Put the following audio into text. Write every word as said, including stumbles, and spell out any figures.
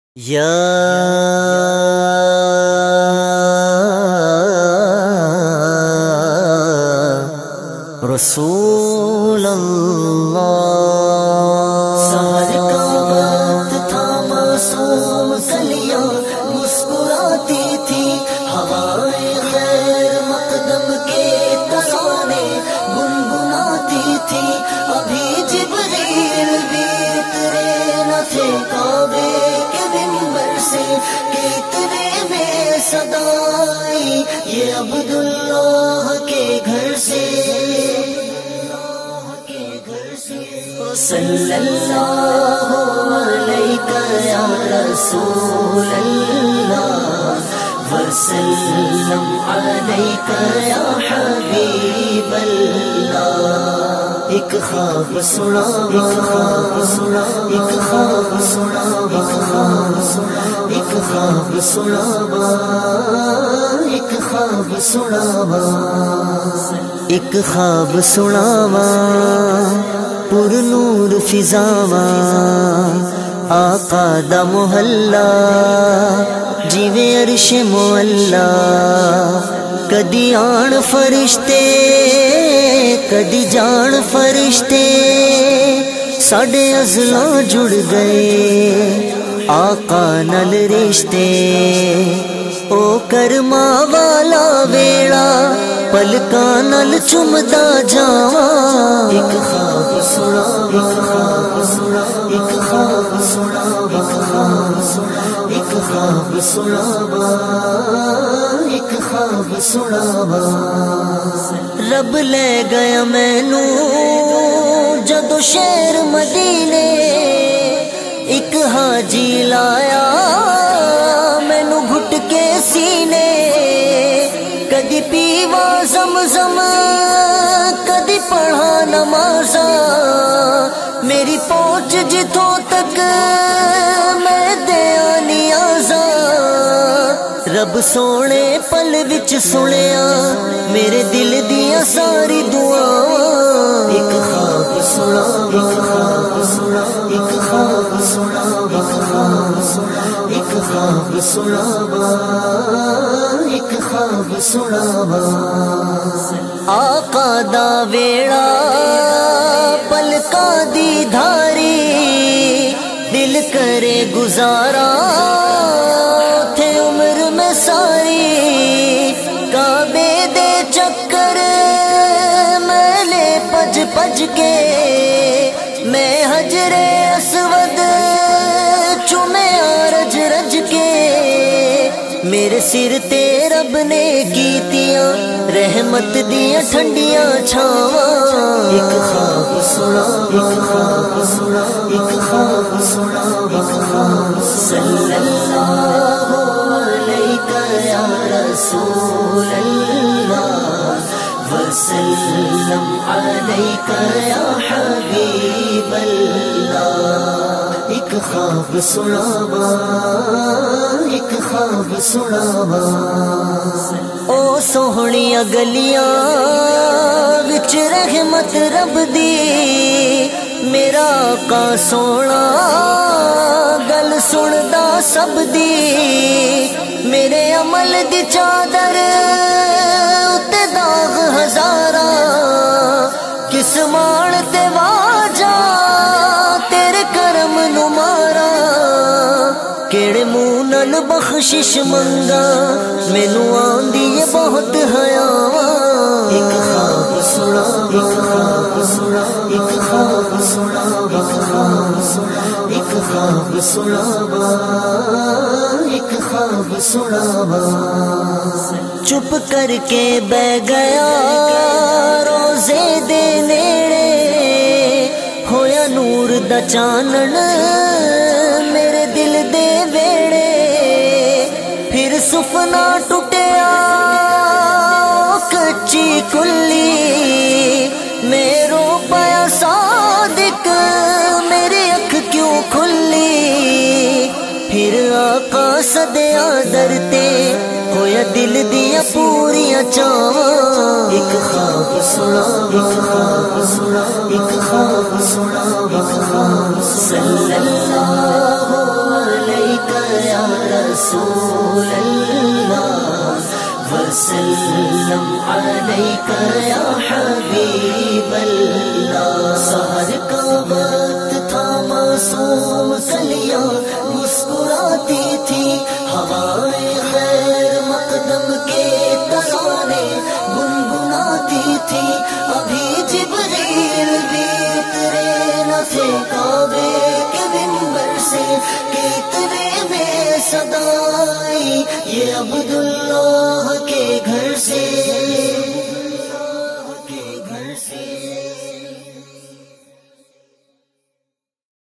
یا رسول اللہ، سحر کا وقت تھا، معصوم کلیاں مسکراتی تھی، ہوائے خیر مقدم کے ترانے گنگناتی تھی، ابھی جبریل بھی اترے نہ تھے کعبے کے منبر سے کہ اتنے میں صدا آئی یہ عبداللہ کے گھر سے، صلی اللہ علیہ یا رسول اللہ وسلم علیک یا حبیب اللہ۔ ایک خواب سنا، ایک خواب سنا، ایک خواب سنا، ایک خواب سنا، ایک خواب سنا، ایک خواب سنا، ایک خواب سناواں پر نور فضاواں، آقا دا محلہ جیویں عرش معلا، کدی آن فرشتے کدی جان فرشتے، ساڈے ازلاں جڑ گئے آقا نال رشتے، او کرما والا ویڑا پلکاں نال چمدا جاواں، ایک خواب سنا، ایک خواب سنا، ایک خواب سنا، ایک خواب سنا، ایک خواب سنا، ایک خواب سنا، رب لے گیا مینوں جدو شہر مدینے، ایک حاجی لایا مینوں گھٹ کے سینے، کدی پیوا زمزم کدی پڑھا نمازاں، میری پہنچ جتھوں تک میں دیا نیازاں، رب سونے پل وچ سنیا میرے دل دیاں ساری دعاواں، ایک خواب سنا، ایک خواب سنا، ایک خواب سنا، ایک خواب سنا، ایک خواب سنا، ایک خواب سنا، آقا دا ویڑا پلکاں دی دھاری، دل کرے گزارا تھے عمر میں ساری، کعبے دے چکر میں لے پج پج کے، میں حجر اسود چومیا رج رج کے، میرے سر تے رب نے کیتیاں رحمت دیاں ٹھنڈیاں چھاواں، ایک خواب سنا، ایک خواب سنا، ایک خواب سنا، ایک خواب صلی اللہ علیہ یا رسول اللہ وسلم علیک یا حبیب اللہ، ایک خواب سنا، ایک خواب سنا، او سوہنیاں گلیاں وچ رحمت رب دی، میرا آقا سونا گل سندا سب دی، میرے عمل دی چادر اتے داغ ہزاراں، کس مان تے واجا تیرے کرم نو ماراں، کیڑے منہ نال بخشش منگا مینوں آندی ہے بہت حیاواں، ایک خواب سنا، ایک خواب سنا، ایک خواب سنا، ایک خواب سنا، ایک خواب سنا، ایک خواب سنا، چپ کر کے بہ گیا روزے دے نیڑے، ہویا نور دا چانن میرے دل دے ویڑے، پھر سفنا ٹوٹیا کچی کلی، میرو پیا صادق میری اکھ کیوں کھلی، پھر آقا صدیا در تے ہویا دل دیا پوریاں چاواں، ایک خواب سنا، ایک خواب سنا، ایک خواب سنا، ایک خواب صلی اللہ علیہ وسلم علیک یا حبیب اللہ. سحر کا وقت تھا معصوم کلیاں مسکراتی تھی، ہوائیں خیر مقدم کے ترانے گنگناتی تھی. ابھی جبریل بھی اترے نہ تھے کعبے کے منبر سے کہ اتنے میں صدا آئی یہ عبداللہ کے گھر سے.